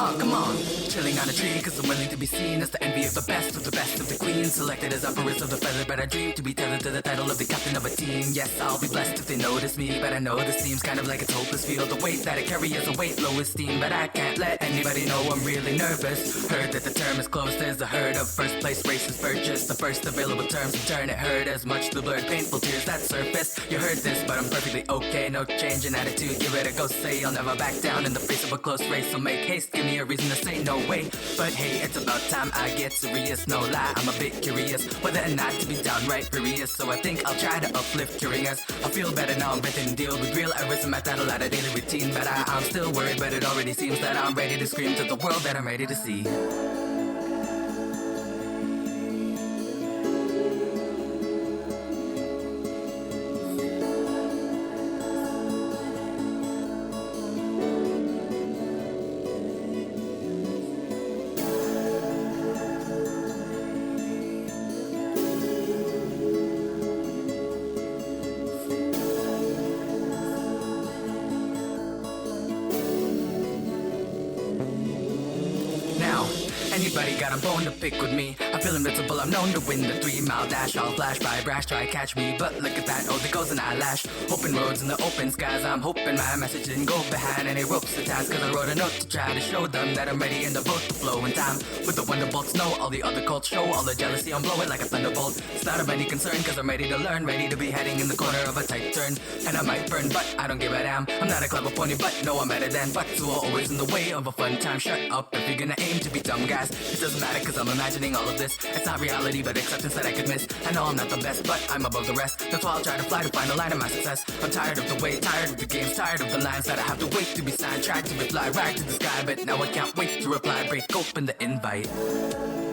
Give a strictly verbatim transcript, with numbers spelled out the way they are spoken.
on, come on. Chilling on a tree, cause I'm willing to be seen as the envy of the best, of the best of the queens. Selected as empress of the feather, but I dream to be tethered to the title of the captain of a team. Yes, I'll be blessed if they notice me, but I know this seems kind of like it's hopeless. Feel the weight that I carry is a weight, low esteem, but I can't let anybody know I'm really nervous. Heard that the term is closed as the herd of first place races purchased. The first available terms in turn, it hurt as much the blurred painful tears that surface. You heard this, but I'm perfectly okay, no change in attitude. Give it a go, say I'll never back down in the face of a close race. So make haste, give me a reason to say no way. But hey, it's about time I get serious, no lie, I'm a bit curious whether or not to be downright furious. So I think I'll try to uplift curious. I feel better now I'm ready to deal with real errors in my title out of daily routine. But I, I'm still worried, but it already seems that I'm ready to scream to the world that I'm ready to see. Anybody got a bone to pick with me? I feel invincible, I'm known to win the three mile dash. I'll flash by brash, try catch me, but look at that, oh there goes an eyelash. Open roads in the open skies, I'm hoping my message didn't go behind any ropes attached. Cause I wrote a note to try to show them that I'm ready in the boat to flow in time. With the wonderbolts know, all the other cults show all the jealousy, I'm blowing like a thunderbolt. It's not of any concern, cause I'm ready to learn, ready to be heading in the corner of a tight turn. And I might burn, but I don't give a damn. I'm not a clever pony, but no I'm better than but who are always in the way of a fun time. Shut up if you're gonna aim to be dumb guys. It doesn't matter cause I'm imagining all of this. It's not reality but acceptance that I could miss. I know I'm not the best but I'm above the rest. That's why I'll try to fly to find the line of my success. I'm tired of the wait, tired of the games, tired of the lines that I have to wait to be signed. Tried to reply right to the sky but now I can't wait to reply. Break open the invite.